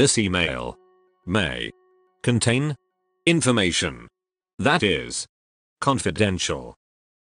This email may contain information that is confidential.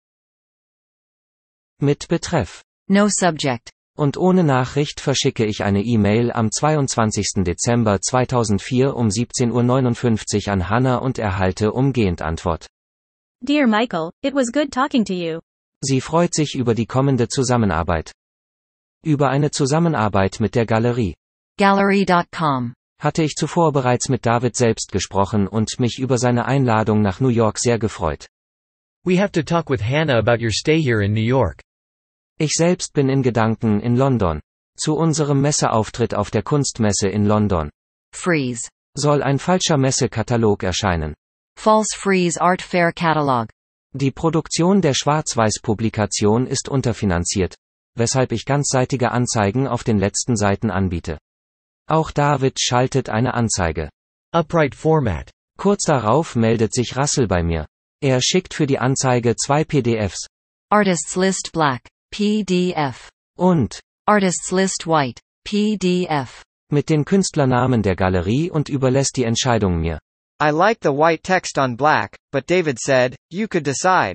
Mit Betreff. No subject. Und ohne Nachricht verschicke ich eine E-Mail am 22. Dezember 2004 um 17:59 Uhr an Hannah und erhalte umgehend Antwort. Dear Michael, it was good talking to you. Sie freut sich über die kommende Zusammenarbeit. Über eine Zusammenarbeit mit der Galerie. Gallery.com. Hatte ich zuvor bereits mit David selbst gesprochen und mich über seine Einladung nach New York sehr gefreut. We have to talk with Hannah about your stay here in New York. Ich selbst bin in Gedanken in London. Zu unserem Messeauftritt auf der Kunstmesse in London. Frieze. Soll ein falscher Messekatalog erscheinen. False Frieze Art Fair Catalog. Die Produktion der Schwarz-Weiß-Publikation ist unterfinanziert, weshalb ich ganzseitige Anzeigen auf den letzten Seiten anbiete. Auch David schaltet eine Anzeige. Upright Format. Kurz darauf meldet sich Russell bei mir. Er schickt für die Anzeige 2 PDFs. Artists List Black, PDF. Und Artists List White, PDF. mit den Künstlernamen der Galerie und überlässt die Entscheidung mir. I like the white text on black, but David said, you could decide.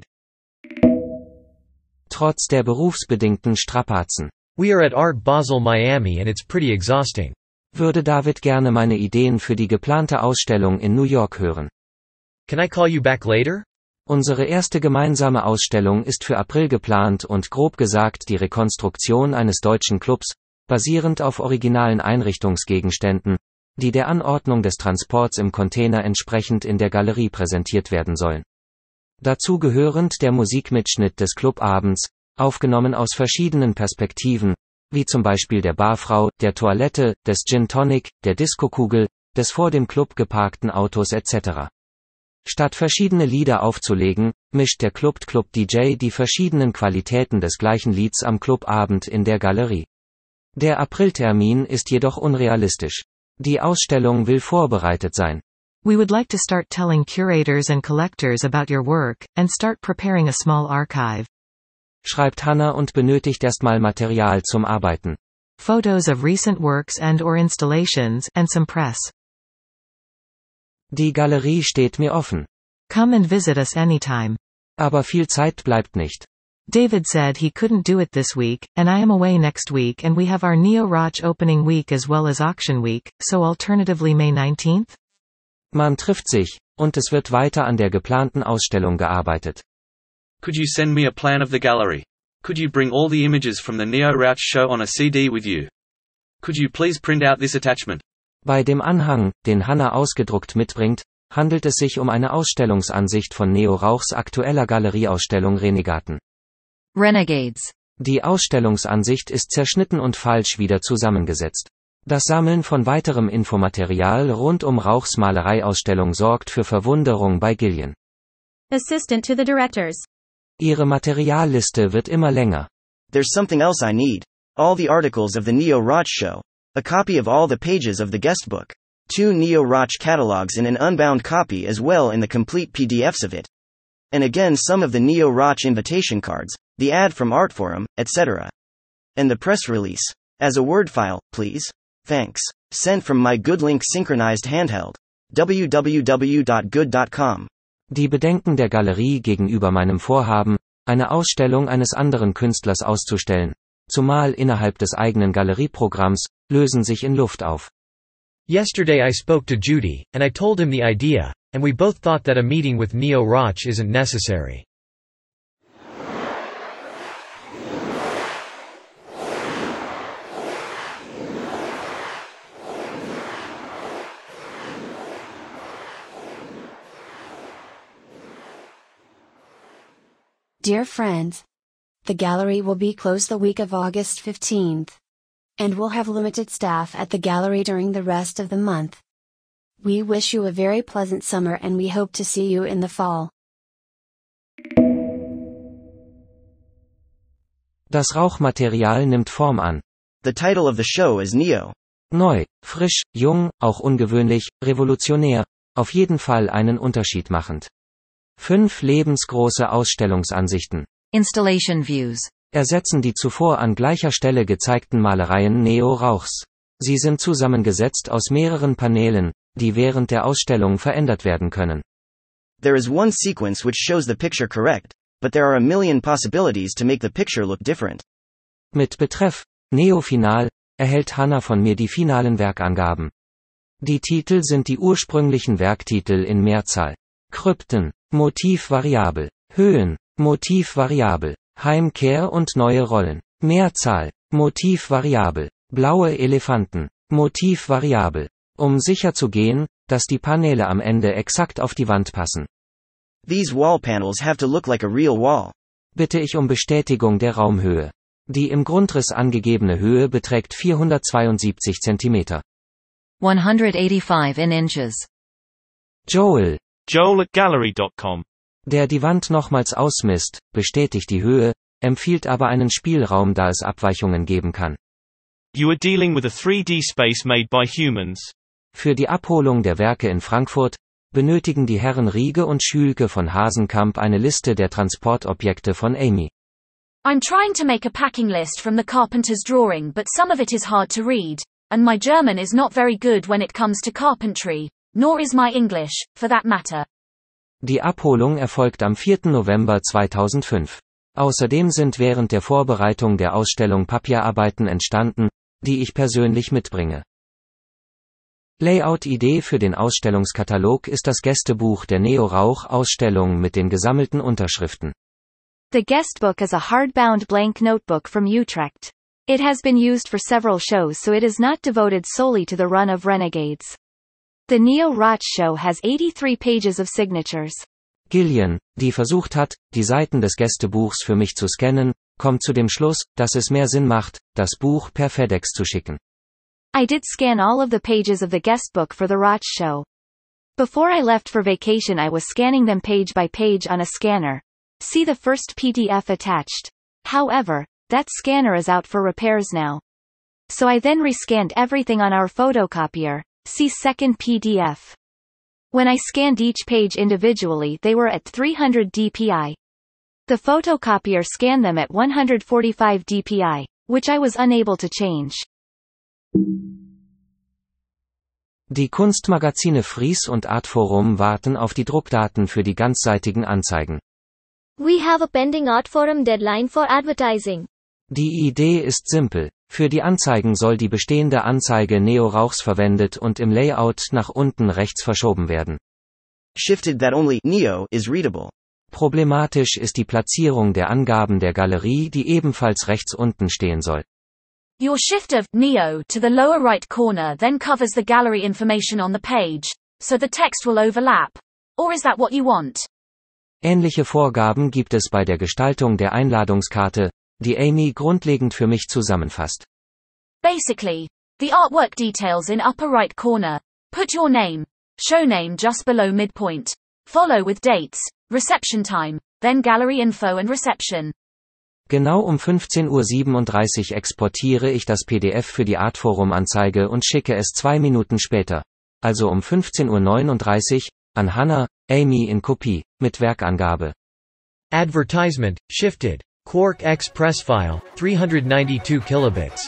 Trotz der berufsbedingten Strapazen. We are at Art Basel Miami and it's pretty exhausting. Würde David gerne meine Ideen für die geplante Ausstellung in New York hören. Can I call you back later? Unsere erste gemeinsame Ausstellung ist für April geplant und grob gesagt die Rekonstruktion eines deutschen Clubs, basierend auf originalen Einrichtungsgegenständen, die der Anordnung des Transports im Container entsprechend in der Galerie präsentiert werden sollen. Dazu gehörend der Musikmitschnitt des Clubabends, aufgenommen aus verschiedenen Perspektiven, wie zum Beispiel der Barfrau, der Toilette, des Gin Tonic, der Diskokugel, des vor dem Club geparkten Autos etc. Statt verschiedene Lieder aufzulegen, mischt der Club-DJ die verschiedenen Qualitäten des gleichen Lieds am Clubabend in der Galerie. Der Apriltermin ist jedoch unrealistisch. Die Ausstellung will vorbereitet sein. We would like to start telling curators and collectors about your work, and start preparing a small archive. Schreibt Hannah und benötigt erstmal Material zum Arbeiten. Photos of recent works and/or installations, and some press. Die Galerie steht mir offen. Come and visit us anytime. Aber viel Zeit bleibt nicht. David said he couldn't do it this week, and I am away next week and we have our Neo Roch opening week as well as auction week, so alternatively May 19th? Man trifft sich, und es wird weiter an der geplanten Ausstellung gearbeitet. Could you send me a plan of the gallery? Could you bring all the images from the Neo Roch show on a CD with you? Could you please print out this attachment? Bei dem Anhang, den Hannah ausgedruckt mitbringt, handelt es sich um eine Ausstellungsansicht von Neo Rauchs aktueller Galerieausstellung Renegaten. Renegades. Die Ausstellungsansicht ist zerschnitten und falsch wieder zusammengesetzt. Das Sammeln von weiterem Infomaterial rund um Rauchs Malereiausstellung sorgt für Verwunderung bei Gillian. Assistant to the directors. Ihre Materialliste wird immer länger. There's something else I need. All the articles of the Neo Roch show. A copy of all the pages of the guest book. 2 Neo Roch catalogs in an unbound copy as well in the complete PDFs of it. And again some of the Neo Roch invitation cards, the ad from Artforum, etc. And the press release. As a Word file, please. Thanks. Sent from my GoodLink synchronized handheld. www.good.com. Die Bedenken der Galerie gegenüber meinem Vorhaben, eine Ausstellung eines anderen Künstlers auszustellen, zumal innerhalb des eigenen Galerieprogramms, lösen sich in Luft auf. Yesterday I spoke to Judy, and I told him the idea, and we both thought that a meeting with Neo Roch isn't necessary. Dear friends, the gallery will be closed the week of August 15th. And we'll have limited staff at the gallery during the rest of the month. We wish you a very pleasant summer and we hope to see you in the fall. Das Rauchmaterial nimmt Form an. The title of the show is Neo. Neu, frisch, jung, auch ungewöhnlich, revolutionär, auf jeden Fall einen Unterschied machend. 5 lebensgroße Ausstellungsansichten. Installation Views. Ersetzen die zuvor an gleicher Stelle gezeigten Malereien Neo Rauchs. Sie sind zusammengesetzt aus mehreren Paneelen, die während der Ausstellung verändert werden können. There is one sequence which shows the picture correct, but there are a million possibilities to make the picture look different. Mit Betreff Neo Final erhält Hannah von mir die finalen Werkangaben. Die Titel sind die ursprünglichen Werktitel in Mehrzahl. Krypten, Motiv variabel, Höhen, Motiv variabel, Heimkehr und neue Rollen, Mehrzahl, Motiv variabel, blaue Elefanten, Motiv variabel, um sicher zu gehen, dass die Paneele am Ende exakt auf die Wand passen. These wall panels have to look like a real wall. Bitte ich um Bestätigung der Raumhöhe. Die im Grundriss angegebene Höhe beträgt 472 cm. 185 in inches. Joel, Joel@gallery.com. der die Wand nochmals ausmisst, bestätigt die Höhe, empfiehlt aber einen Spielraum, da es Abweichungen geben kann. You are dealing with a 3D space made by humans. Für die Abholung der Werke in Frankfurt benötigen die Herren Riege und Schülke von Hasenkamp eine Liste der Transportobjekte von Amy. I'm trying to make a packing list from the carpenter's drawing, but some of it is hard to read, and my German is not very good when it comes to carpentry, nor is my English, for that matter. Die Abholung erfolgt am 4. November 2005. Außerdem sind während der Vorbereitung der Ausstellung Papierarbeiten entstanden, die ich persönlich mitbringe. Layout-Idee für den Ausstellungskatalog ist das Gästebuch der Neo-Rauch-Ausstellung mit den gesammelten Unterschriften. The guestbook is a hardbound blank notebook from Utrecht. It has been used for several shows, so it is not devoted solely to the run of Renegades. The Neo Roch show has 83 pages of signatures. Gillian, die versucht hat, die Seiten des Gästebuchs für mich zu scannen, kommt zu dem Schluss, dass es mehr Sinn macht, das Buch per FedEx zu schicken. I did scan all of the pages of the guestbook for the Roch show. Before I left for vacation, I was scanning them page by page on a scanner. See the first PDF attached. However, that scanner is out for repairs now. So I then rescanned everything on our photocopier. See second PDF. When I scanned each page individually, they were at 300 dpi. The photocopier scanned them at 145 dpi, which I was unable to change. Die Kunstmagazine Fries und Artforum warten auf die Druckdaten für die ganzseitigen Anzeigen. We have a pending Artforum deadline for advertising. Die Idee ist simpel. Für die Anzeigen soll die bestehende Anzeige Neo Rauchs verwendet und im Layout nach unten rechts verschoben werden. Shifted that only Neo is readable. Problematisch ist die Platzierung der Angaben der Galerie, die ebenfalls rechts unten stehen soll. Your shift of Neo to the lower right corner then covers the gallery information on the page, so the text will overlap. Or is that what you want? Ähnliche Vorgaben gibt es bei der Gestaltung der Einladungskarte, die Amy grundlegend für mich zusammenfasst. Basically, the artwork details in upper right corner. Put your name, show name just below midpoint. Follow with dates, reception time, then gallery info and reception. Genau um 15:37 Uhr exportiere ich das PDF für die Artforum-Anzeige und schicke es 2 Minuten später, also um 15:39 Uhr, an Hannah, Amy in Kopie, mit Werkangabe. Advertisement, shifted. Quark Express file, 392 kilobits.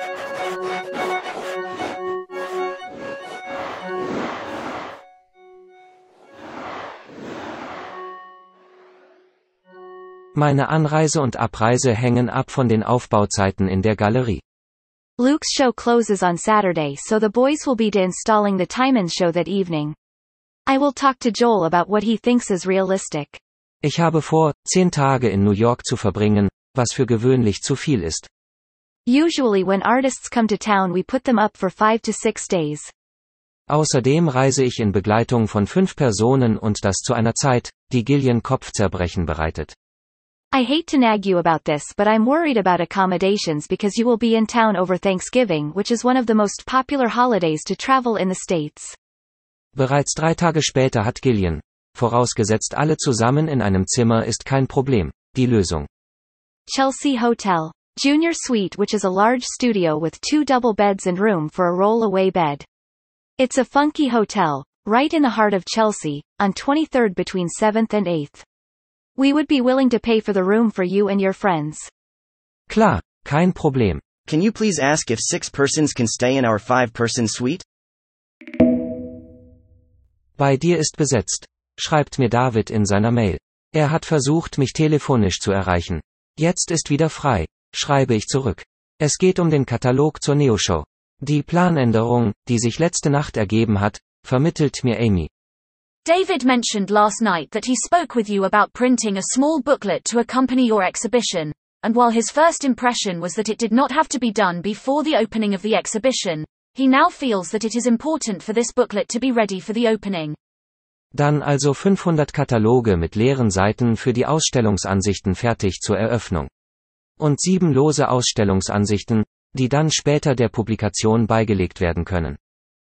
Meine Anreise und Abreise hängen ab von den Aufbauzeiten in der Galerie. Luke's show closes on Saturday, so the boys will be installing the Timons show that evening. I will talk to Joel about what he thinks is realistic. Ich habe vor, 10 Tage in New York zu verbringen, was für gewöhnlich zu viel ist. Usually when artists come to town we put them up for 5 to 6 days. Außerdem reise ich in Begleitung von 5 Personen und das zu einer Zeit, die Gillian Kopfzerbrechen bereitet. I hate to nag you about this, but I'm worried about accommodations because you will be in town over Thanksgiving, which is one of the most popular holidays to travel in the States. Bereits 3 Tage später hat Gillian, vorausgesetzt alle zusammen in einem Zimmer ist kein Problem, die Lösung. Chelsea Hotel. Junior Suite, which is a large studio with 2 double beds and room for a roll-away bed. It's a funky hotel, right in the heart of Chelsea, on 23rd between 7th and 8th. We would be willing to pay for the room for you and your friends. Klar, kein Problem. Can you please ask if 6 persons can stay in our 5-person suite? Bei dir ist besetzt, schreibt mir David in seiner Mail. Er hat versucht, mich telefonisch zu erreichen. Jetzt ist wieder frei, schreibe ich zurück. Es geht um den Katalog zur Neo-Show. Die Planänderung, die sich letzte Nacht ergeben hat, vermittelt mir Amy. David mentioned last night that he spoke with you about printing a small booklet to accompany your exhibition, and while his first impression was that it did not have to be done before the opening of the exhibition, he now feels that it is important for this booklet to be ready for the opening. Dann also 500 Kataloge mit leeren Seiten für die Ausstellungsansichten fertig zur Eröffnung. Und 7 lose Ausstellungsansichten, die dann später der Publikation beigelegt werden können.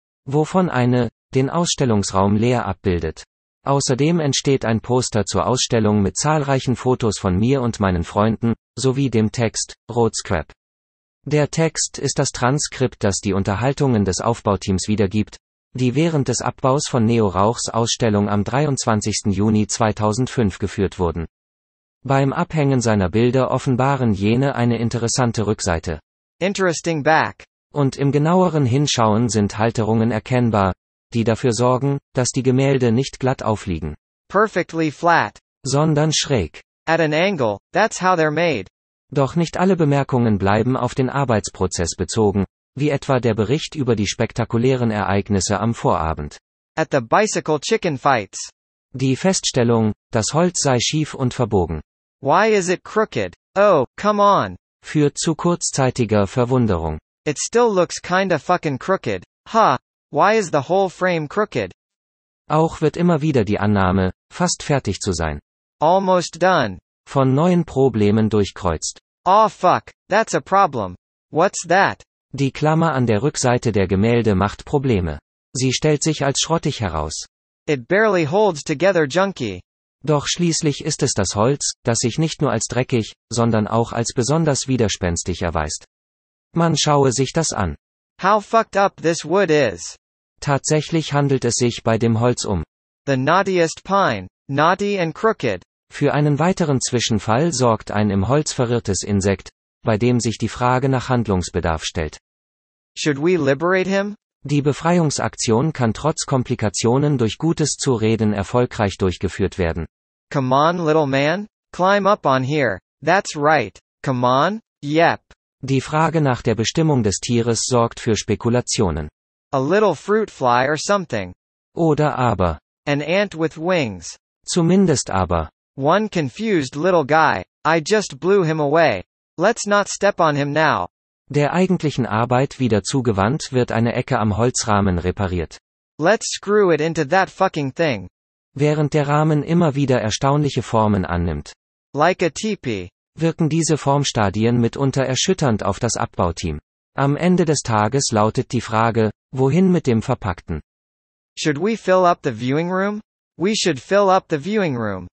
Wovon eine, den Ausstellungsraum leer abbildet. Außerdem entsteht ein Poster zur Ausstellung mit zahlreichen Fotos von mir und meinen Freunden, sowie dem Text, Roadscrap. Der Text ist das Transkript, das die Unterhaltungen des Aufbauteams wiedergibt, die während des Abbaus von Neo Rauchs Ausstellung am 23. Juni 2005 geführt wurden. Beim Abhängen seiner Bilder offenbaren jene eine interessante Rückseite. Interesting back. Und im genaueren Hinschauen sind Halterungen erkennbar, die dafür sorgen, dass die Gemälde nicht glatt aufliegen. Perfectly flat. Sondern schräg. At an angle, that's how they're made. Doch nicht alle Bemerkungen bleiben auf den Arbeitsprozess bezogen, wie etwa der Bericht über die spektakulären Ereignisse am Vorabend. At the bicycle chicken fights. Die Feststellung, das Holz sei schief und verbogen. Why is it crooked? Oh, come on. Führt zu kurzzeitiger Verwunderung. It still looks kinda fucking crooked. Huh. Why is the whole frame crooked? Auch wird immer wieder die Annahme, fast fertig zu sein. Almost done. Von neuen Problemen durchkreuzt. Oh fuck, that's a problem. What's that? Die Klammer an der Rückseite der Gemälde macht Probleme. Sie stellt sich als schrottig heraus. It barely holds together junky. Doch schließlich ist es das Holz, das sich nicht nur als dreckig, sondern auch als besonders widerspenstig erweist. Man schaue sich das an. How fucked up this wood is. Tatsächlich handelt es sich bei dem Holz um the knottiest pine, knotty and crooked. Für einen weiteren Zwischenfall sorgt ein im Holz verirrtes Insekt, bei dem sich die Frage nach Handlungsbedarf stellt. Should we liberate him? Die Befreiungsaktion kann trotz Komplikationen durch gutes Zureden erfolgreich durchgeführt werden. Come on, little man, climb up on here. That's right. Come on, yep. Die Frage nach der Bestimmung des Tieres sorgt für Spekulationen. A little fruit fly or something. Oder aber. An ant with wings. Zumindest aber. One confused little guy. I just blew him away. Let's not step on him now. Der eigentlichen Arbeit wieder zugewandt wird eine Ecke am Holzrahmen repariert. Let's screw it into that fucking thing. Während der Rahmen immer wieder erstaunliche Formen annimmt. Like a teepee. Wirken diese Formstadien mitunter erschütternd auf das Abbauteam. Am Ende des Tages lautet die Frage, wohin mit dem Verpackten? Should we fill up the viewing room? We should fill up the viewing room.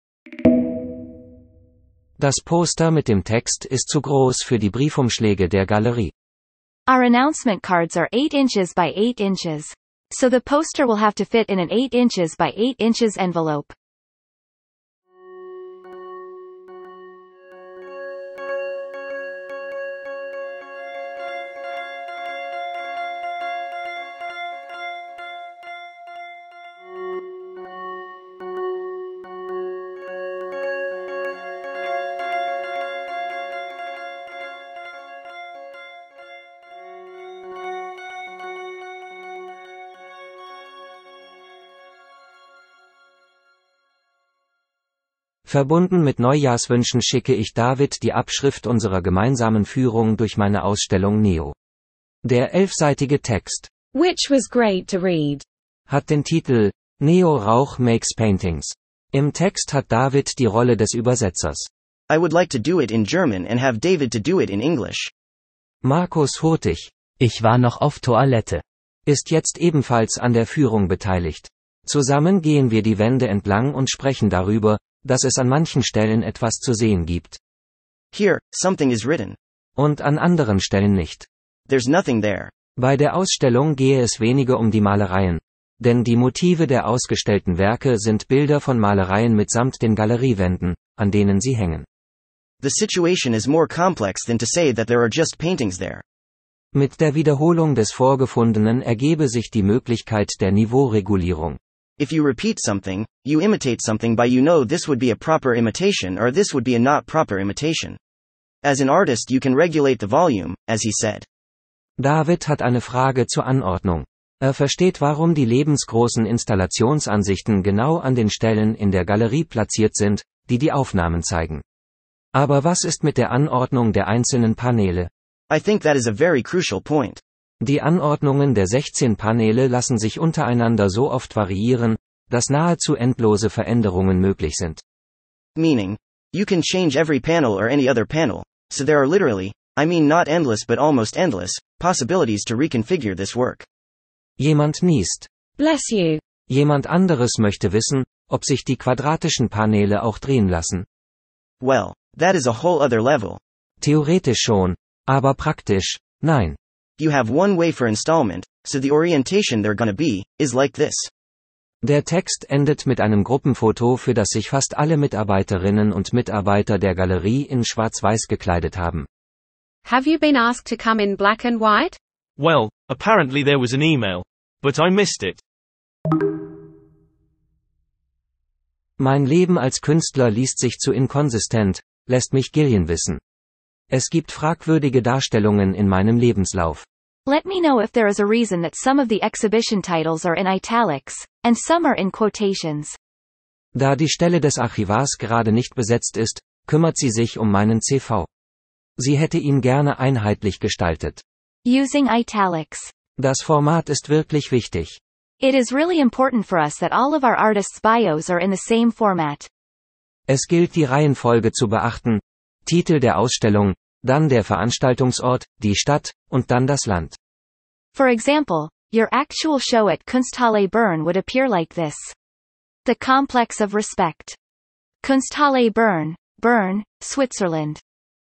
Das Poster mit dem Text ist zu groß für die Briefumschläge der Galerie. Our announcement cards are 8 inches by 8 inches. So the poster will have to fit in an 8 inches by 8 inches envelope. Verbunden mit Neujahrswünschen schicke ich David die Abschrift unserer gemeinsamen Führung durch meine Ausstellung Neo. Der 11-seitige Text, which was great to read, hat den Titel Neo Rauch Makes Paintings. Im Text hat David die Rolle des Übersetzers. I would like to do it in German and have David to do it in English. Markus Hurtig, ich war noch auf Toilette, ist jetzt ebenfalls an der Führung beteiligt. Zusammen gehen wir die Wände entlang und sprechen darüber, dass es an manchen Stellen etwas zu sehen gibt. Here, something is written. Und an anderen Stellen nicht. There's nothing there. Bei der Ausstellung gehe es weniger um die Malereien. Denn die Motive der ausgestellten Werke sind Bilder von Malereien mitsamt den Galeriewänden, an denen sie hängen. The situation is more complex than to say that there are just paintings there. Mit der Wiederholung des Vorgefundenen ergebe sich die Möglichkeit der Niveauregulierung. If you repeat something, you imitate something by this would be a proper imitation or this would be a not proper imitation. As an artist you can regulate the volume, as he said. David hat eine Frage zur Anordnung. Er versteht, warum die lebensgroßen Installationsansichten genau an den Stellen in der Galerie platziert sind, die die Aufnahmen zeigen. Aber was ist mit der Anordnung der einzelnen Paneele? I think that is a very crucial point. Die Anordnungen der 16 Paneele lassen sich untereinander so oft variieren, dass nahezu endlose Veränderungen möglich sind. Meaning, you can change every panel or any other panel, so there are literally, not endless but almost endless, possibilities to reconfigure this work. Jemand niest. Bless you. Jemand anderes möchte wissen, ob sich die quadratischen Paneele auch drehen lassen. Well, that is a whole other level. Theoretisch schon, aber praktisch, nein. You have one way for installment, so the orientation they're gonna be, is like this. Der Text endet mit einem Gruppenfoto, für das sich fast alle Mitarbeiterinnen und Mitarbeiter der Galerie in schwarz-weiß gekleidet haben. Have you been asked to come in black and white? Well, apparently there was an email. But I missed it. Mein Leben als Künstler liest sich zu inkonsistent, lässt mich Gillian wissen. Es gibt fragwürdige Darstellungen in meinem Lebenslauf. Let me know if there is a reason that some of the exhibition titles are in italics, and some are in quotations. Da die Stelle des Archivars gerade nicht besetzt ist, kümmert sie sich um meinen CV. Sie hätte ihn gerne einheitlich gestaltet. Using italics. Das Format ist wirklich wichtig. It is really important for us that all of our artists' bios are in the same format. Es gilt die Reihenfolge zu beachten, Titel der Ausstellung, dann der Veranstaltungsort, die Stadt, und dann das Land. For example, your actual show at Kunsthalle Bern would appear like this. The Complex of Respect. Kunsthalle Bern, Bern, Switzerland.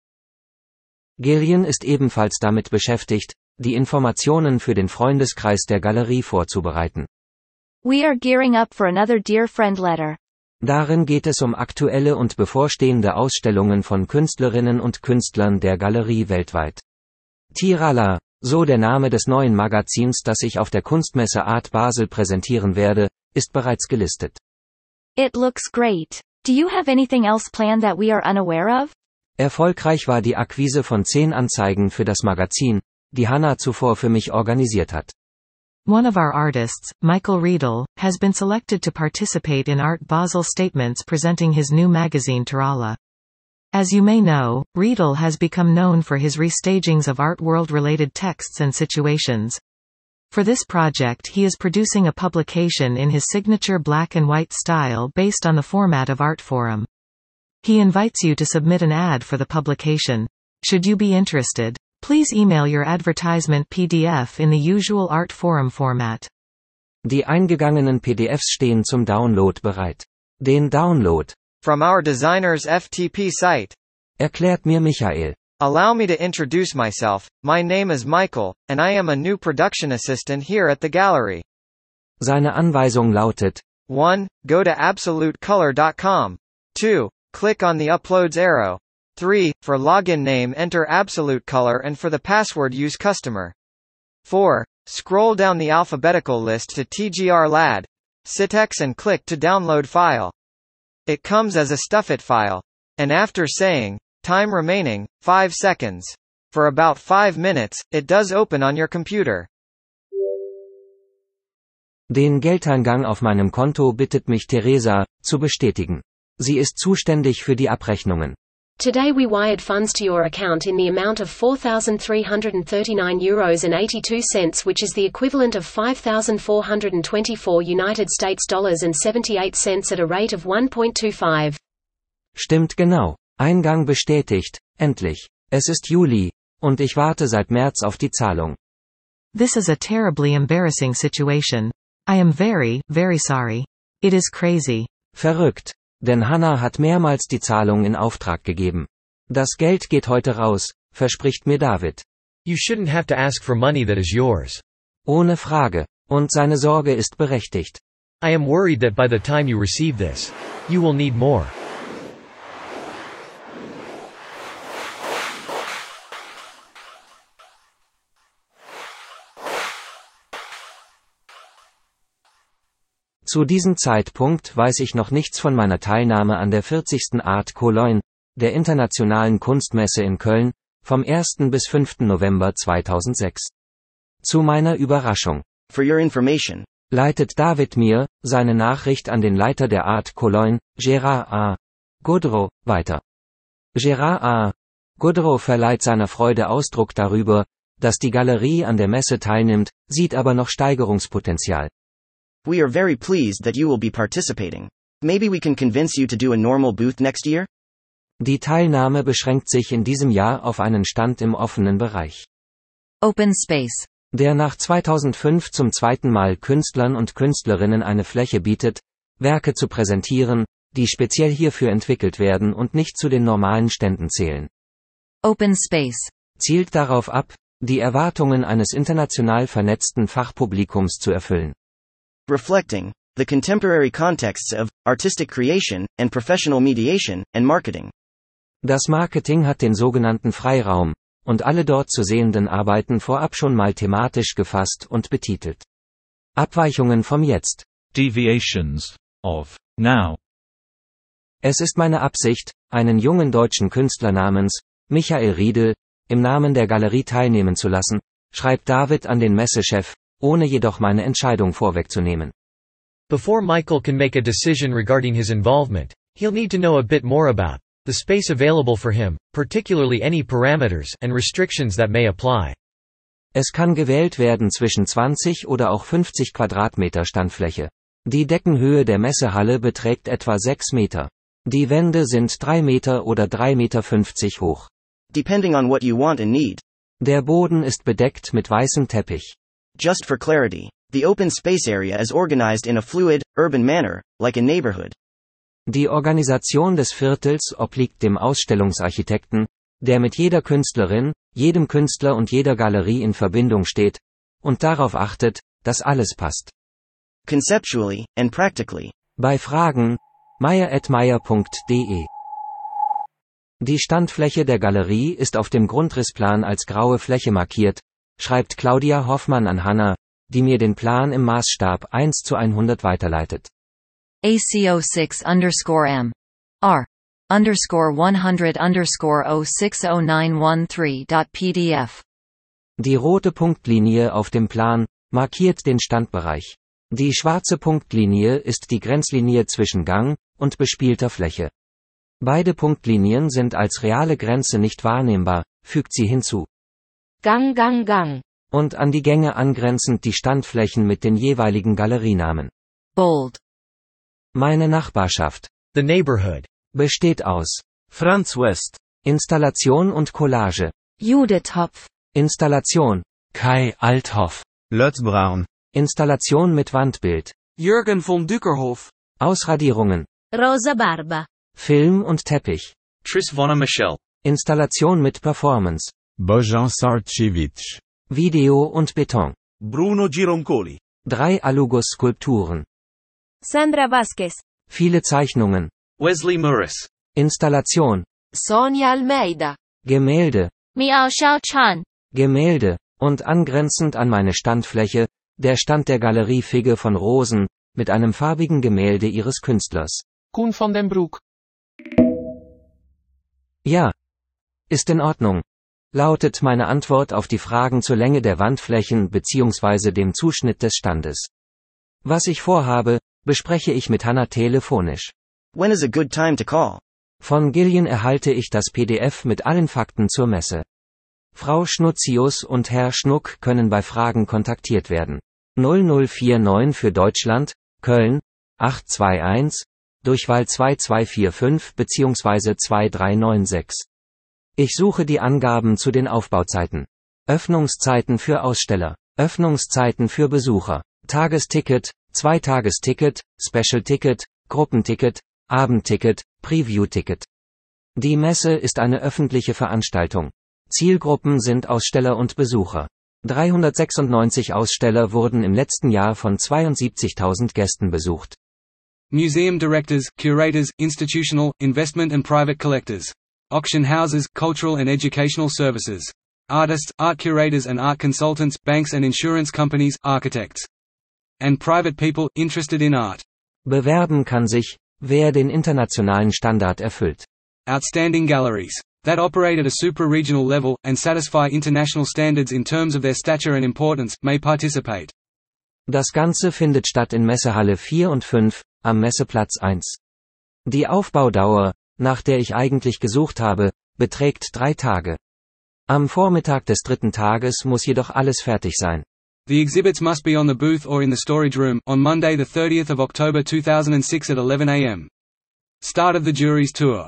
Gillian ist ebenfalls damit beschäftigt, die Informationen für den Freundeskreis der Galerie vorzubereiten. We are gearing up for another Dear Friend letter. Darin geht es um aktuelle und bevorstehende Ausstellungen von Künstlerinnen und Künstlern der Galerie weltweit. Tirala, so der Name des neuen Magazins, das ich auf der Kunstmesse Art Basel präsentieren werde, ist bereits gelistet. It looks great. Do you have anything else planned that we are unaware of? Erfolgreich war die Akquise von 10 Anzeigen für das Magazin, die Hannah zuvor für mich organisiert hat. One of our artists, Michael Riedel, has been selected to participate in Art Basel Statements presenting his new magazine Tirala. As you may know, Riedel has become known for his restagings of art world-related texts and situations. For this project he is producing a publication in his signature black and white style based on the format of Artforum. He invites you to submit an ad for the publication. Should you be interested, please email your advertisement PDF in the usual Artforum format. Die eingegangenen PDFs stehen zum Download bereit. Den Download from our designer's FTP site. Erklärt mir Michael. Allow me to introduce myself. My name is Michael, and I am a new production assistant here at the gallery. Seine Anweisung lautet: 1. Go to absolutecolor.com. 2. Click on the Uploads arrow. 3. For login name enter Absolute Color and for the password use customer. 4. Scroll down the alphabetical list to TGR-LAD, Citex and click to download file. It comes as a StuffIt file. And after saying, time remaining, 5 seconds. For about 5 minutes, it does open on your computer. Den Geldeingang auf meinem Konto bittet mich Teresa, zu bestätigen. Sie ist zuständig für die Abrechnungen. Today we wired funds to your account in the amount of €4,339.82, which is the equivalent of $5,424 United States dollars and 78 cents at a rate of 1.25. Stimmt genau. Eingang bestätigt, endlich. Es ist Juli, und ich warte seit März auf die Zahlung. This is a terribly embarrassing situation. I am very, very sorry. It is crazy. Verrückt. Denn Hannah hat mehrmals die Zahlung in Auftrag gegeben. Das Geld geht heute raus, verspricht mir David. You shouldn't have to ask for money that is yours. Ohne Frage. Und seine Sorge ist berechtigt. I am worried that by the time you receive this, you will need more. Zu diesem Zeitpunkt weiß ich noch nichts von meiner Teilnahme an der 40. Art Cologne, der Internationalen Kunstmesse in Köln, vom 1. bis 5. November 2006. Zu meiner Überraschung. For your information. Leitet David mir seine Nachricht an den Leiter der Art Cologne, Gérard A. Gaudreau, weiter. Gérard A. Gaudreau verleiht seiner Freude Ausdruck darüber, dass die Galerie an der Messe teilnimmt, sieht aber noch Steigerungspotenzial. We are very pleased that you will be participating. Maybe we can convince you to do a normal booth next year? Die Teilnahme beschränkt sich in diesem Jahr auf einen Stand im offenen Bereich. Open Space. Der nach 2005 zum zweiten Mal Künstlern und Künstlerinnen eine Fläche bietet, Werke zu präsentieren, die speziell hierfür entwickelt werden und nicht zu den normalen Ständen zählen. Open Space zielt darauf ab, die Erwartungen eines international vernetzten Fachpublikums zu erfüllen. Reflecting the contemporary contexts of artistic creation and professional mediation and marketing. Das Marketing hat den sogenannten Freiraum, und alle dort zu sehenden Arbeiten vorab schon mal thematisch gefasst und betitelt. Abweichungen vom Jetzt. Deviations of now. Es ist meine Absicht, einen jungen deutschen Künstler namens Michael Riedel im Namen der Galerie teilnehmen zu lassen, schreibt David an den Messechef, ohne jedoch meine Entscheidung vorwegzunehmen. Before Michael can make a decision regarding his involvement, he'll need to know a bit more about the space available for him, particularly any parameters and restrictions that may apply. Es kann gewählt werden zwischen 20 oder auch 50 Quadratmeter Standfläche. Die Deckenhöhe der Messehalle beträgt etwa 6 Meter. Die Wände sind 3 Meter oder 3,50 Meter hoch. Depending on what you want and need. Der Boden ist bedeckt mit weißem Teppich. Just for clarity, the open space area is organized in a fluid, urban manner, like a neighborhood. Die Organisation des Viertels obliegt dem Ausstellungsarchitekten, der mit jeder Künstlerin, jedem Künstler und jeder Galerie in Verbindung steht und darauf achtet, dass alles passt. Conceptually and practically. Bei Fragen meyer@meyer.de. Die Standfläche der Galerie ist auf dem Grundrissplan als graue Fläche markiert, schreibt Claudia Hoffmann an Hannah, die mir den Plan im Maßstab 1:100 weiterleitet. ACO6_M. R_100_060913.pdf. Die rote Punktlinie auf dem Plan markiert den Standbereich. Die schwarze Punktlinie ist die Grenzlinie zwischen Gang und bespielter Fläche. Beide Punktlinien sind als reale Grenze nicht wahrnehmbar, fügt sie hinzu. Gang. Und an die Gänge angrenzend die Standflächen mit den jeweiligen Galerienamen. Bold. Meine Nachbarschaft. The neighborhood. Besteht aus Franz West. Installation und Collage. Judith Hopf. Installation. Kai Althoff. Lutz Braun. Installation mit Wandbild. Jürgen von Dükerhof. Ausradierungen. Rosa Barba. Film und Teppich. Tris Vonner Michel. Installation mit Performance. Bojan Sarcevic. Video und Beton. Bruno Gironcoli. 3 Alugus-Skulpturen. Sandra Vasquez. Viele Zeichnungen. Wesley Morris. Installation. Sonia Almeida. Gemälde. Miao Xiao Chan. Gemälde. Und angrenzend an meine Standfläche, der Stand der Galerie Figge von Rosen, mit einem farbigen Gemälde ihres Künstlers. Koen van den Broek. Ja. Ist in Ordnung. Lautet meine Antwort auf die Fragen zur Länge der Wandflächen bzw. dem Zuschnitt des Standes. Was ich vorhabe, bespreche ich mit Hannah telefonisch. When is a good time to call? Von Gillian erhalte ich das PDF mit allen Fakten zur Messe. Frau Schnutzius und Herr Schnuck können bei Fragen kontaktiert werden. 0049 für Deutschland, Köln, 821, Durchwahl 2245 bzw. 2396. Ich suche die Angaben zu den Aufbauzeiten. Öffnungszeiten für Aussteller. Öffnungszeiten für Besucher. Tagesticket, Zweitagesticket, Special-Ticket, Gruppenticket, Abendticket, Preview-Ticket. Die Messe ist eine öffentliche Veranstaltung. Zielgruppen sind Aussteller und Besucher. 396 Aussteller wurden im letzten Jahr von 72.000 Gästen besucht. Museum directors, curators, institutional, investment and private collectors. Auction houses, cultural and educational services. Artists, art curators and art consultants, banks and insurance companies, architects. and private people interested in art. Bewerben kann sich, wer den internationalen Standard erfüllt. Outstanding galleries that operate at a super-regional level, and satisfy international standards in terms of their stature and importance, may participate. Das Ganze findet statt in Messehalle 4 und 5, am Messeplatz 1. Die Aufbaudauer, nach der ich eigentlich gesucht habe, beträgt 3 Tage. Am Vormittag des 3. Tages muss jedoch alles fertig sein. The exhibits must be on the booth or in the storage room, on Monday 30 October 2006 at 11 a.m. Start of the jury's tour.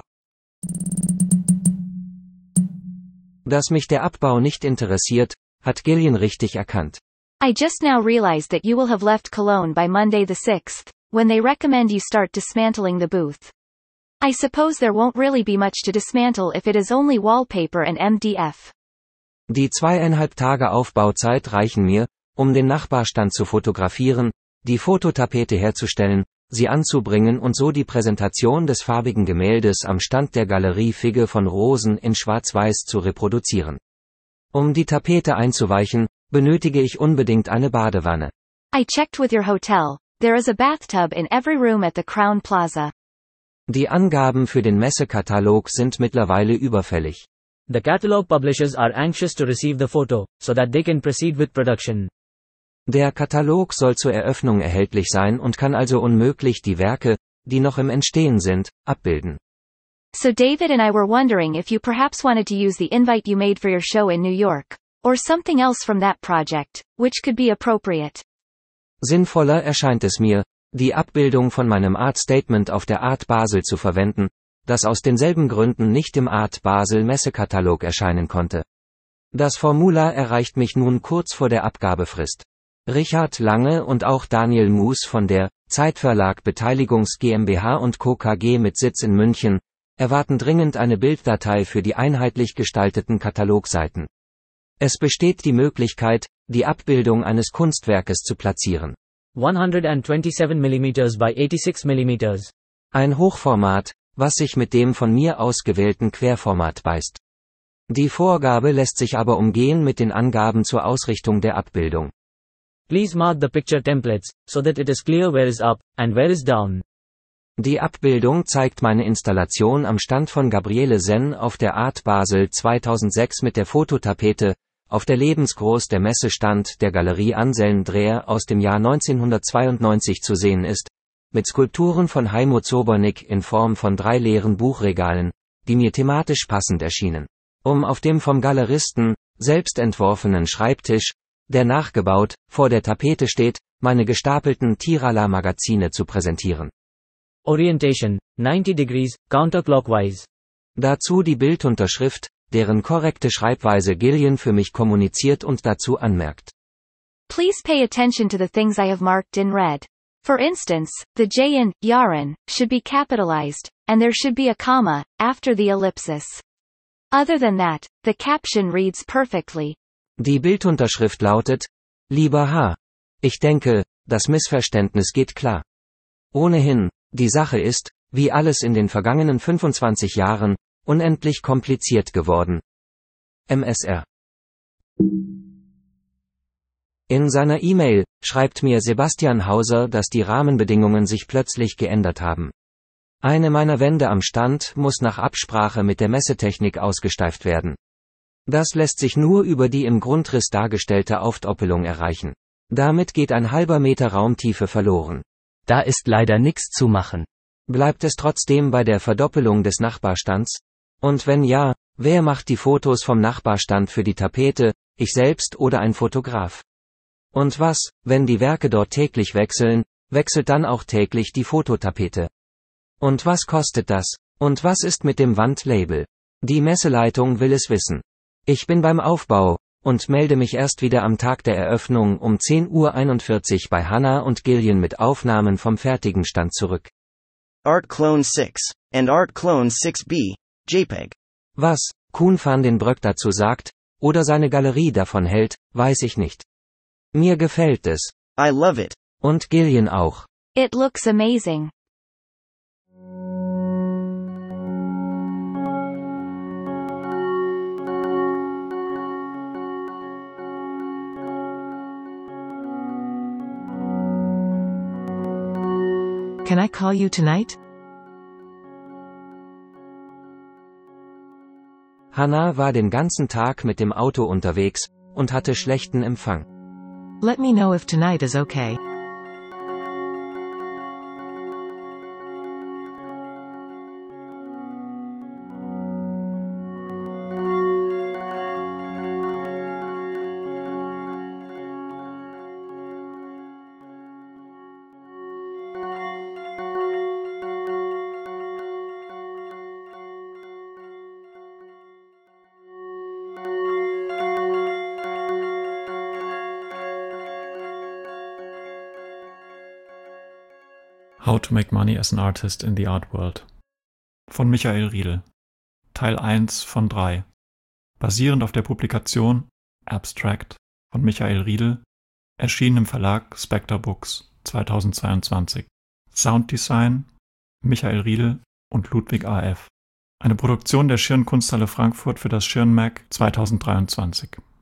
Dass mich der Abbau nicht interessiert, hat Gillian richtig erkannt. I just now realized that you will have left Cologne by Monday the 6th, when they recommend you start dismantling the booth. I suppose there won't really be much to dismantle if it is only wallpaper and MDF. Die 2,5 Tage Aufbauzeit reichen mir, um den Nachbarstand zu fotografieren, die Fototapete herzustellen, sie anzubringen und so die Präsentation des farbigen Gemäldes am Stand der Galerie Figge von Rosen in Schwarz-Weiß zu reproduzieren. Um die Tapete einzuweichen, benötige ich unbedingt eine Badewanne. I checked with your hotel. There is a bathtub in every room at the Crown Plaza. Die Angaben für den Messekatalog sind mittlerweile überfällig. The catalog publishers are anxious to receive the photo, so that they can proceed with production. Der Katalog soll zur Eröffnung erhältlich sein und kann also unmöglich die Werke, die noch im Entstehen sind, abbilden. So David and I were wondering if you perhaps wanted to use the invite you made for your show in New York, or something else from that project, which could be appropriate. Sinnvoller erscheint es mir, die Abbildung von meinem Art Statement auf der Art Basel zu verwenden, das aus denselben Gründen nicht im Art Basel Messekatalog erscheinen konnte. Das Formular erreicht mich nun kurz vor der Abgabefrist. Richard Lange und auch Daniel Mus von der Zeitverlag Beteiligungs GmbH & Co. KG mit Sitz in München erwarten dringend eine Bilddatei für die einheitlich gestalteten Katalogseiten. Es besteht die Möglichkeit, die Abbildung eines Kunstwerkes zu platzieren. 127 mm by 86 mm. Ein Hochformat, was sich mit dem von mir ausgewählten Querformat beißt. Die Vorgabe lässt sich aber umgehen mit den Angaben zur Ausrichtung der Abbildung. Please mark the picture templates, so that it is clear where is up, and where is down. Die Abbildung zeigt meine Installation am Stand von Gabriele Senn auf der Art Basel 2006 mit der Fototapete, auf der lebensgroß der Messestand der Galerie Anselm Dreher aus dem Jahr 1992 zu sehen ist, mit Skulpturen von Heimo Zobernick in Form von 3 leeren Buchregalen, die mir thematisch passend erschienen. Um auf dem vom Galeristen, selbst entworfenen Schreibtisch, der nachgebaut, vor der Tapete steht, meine gestapelten Tirala-Magazine zu präsentieren. Orientation, 90 degrees, counterclockwise. Dazu die Bildunterschrift, deren korrekte Schreibweise Gillian für mich kommuniziert und dazu anmerkt. Please pay attention to the things I have marked in red. For instance, the J in Yaren should be capitalized, and there should be a comma after the ellipsis. Other than that, the caption reads perfectly. Die Bildunterschrift lautet: Lieber H. Ich denke, das Missverständnis geht klar. Ohnehin, die Sache ist, wie alles in den vergangenen 25 Jahren, unendlich kompliziert geworden. MSR. In seiner E-Mail schreibt mir Sebastian Hauser, dass die Rahmenbedingungen sich plötzlich geändert haben. Eine meiner Wände am Stand muss nach Absprache mit der Messetechnik ausgesteift werden. Das lässt sich nur über die im Grundriss dargestellte Aufdoppelung erreichen. Damit geht ein halber Meter Raumtiefe verloren. Da ist leider nichts zu machen. Bleibt es trotzdem bei der Verdoppelung des Nachbarstands? Und wenn ja, wer macht die Fotos vom Nachbarstand für die Tapete, ich selbst oder ein Fotograf? Und was, wenn die Werke dort täglich wechseln, wechselt dann auch täglich die Fototapete? Und was kostet das? Und was ist mit dem Wandlabel? Die Messeleitung will es wissen. Ich bin beim Aufbau und melde mich erst wieder am Tag der Eröffnung um 10:41 Uhr bei Hannah und Gillian mit Aufnahmen vom fertigen Stand zurück. Art Clone 6 and Art Clone 6B, JPEG. Was Kuhn van den Bröck dazu sagt, oder seine Galerie davon hält, weiß ich nicht. Mir gefällt es. I love it. Und Gillian auch. It looks amazing. Can I call you tonight? Hannah war den ganzen Tag mit dem Auto unterwegs und hatte schlechten Empfang. Let me know if tonight is okay. How to Make Money as an Artist in the Art World von Michael Riedl. Teil 1 von 3. Basierend auf der Publikation Abstract von Michael Riedl, erschienen im Verlag Spectre Books 2022. Sounddesign Michael Riedl und Ludwig A.F. Eine Produktion der Schirn Kunsthalle Frankfurt für das Schirn Mag 2023.